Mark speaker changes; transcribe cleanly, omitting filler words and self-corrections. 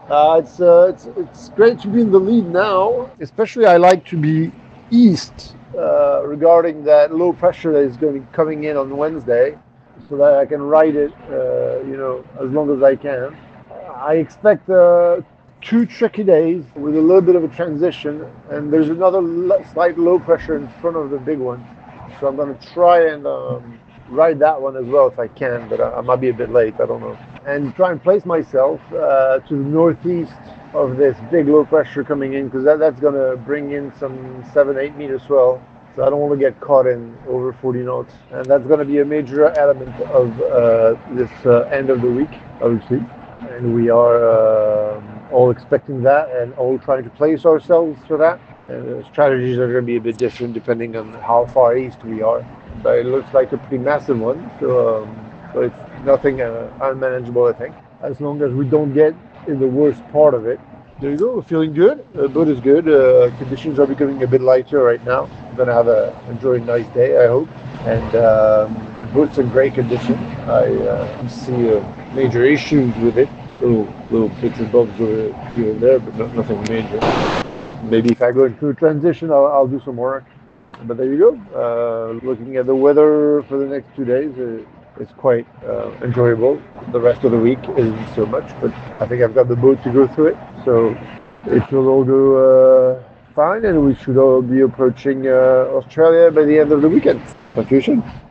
Speaker 1: It's great to be in the lead now. Especially, I like to be east regarding that low pressure that is going to be coming in on Wednesday, so that I can ride it, as long as I can. I expect two tricky days with a little bit of a transition, and there's another slight low pressure in front of the big one. So I'm going to try and ride that one as well if I can, but I might be a bit late. I don't know. And try and place myself to the northeast of this big low pressure coming in, because that's going to bring in some 7-8 meter swell. So I don't want to get caught in over 40 knots, and that's going to be a major element of this end of the week, obviously. And we are all expecting that and all trying to place ourselves for that. And the strategies are going to be a bit different depending on how far east we are. But it looks like a pretty massive one, so it's nothing unmanageable, I think, as long as we don't get in the worst part of it. There you go, feeling good. The boat is good. Conditions are becoming a bit lighter right now. I'm gonna enjoy a nice day, I hope. And boat's in great condition. I don't see major issues with it. Little bits and bobs here and there, but nothing major. Maybe if I go into a transition, I'll do some work. But there you go. Looking at the weather for the next 2 days, it's quite enjoyable. The rest of the week isn't so much, but I think I've got the boat to go through it. So it will all go fine, and we should all be approaching Australia by the end of the weekend. Talk to you soon.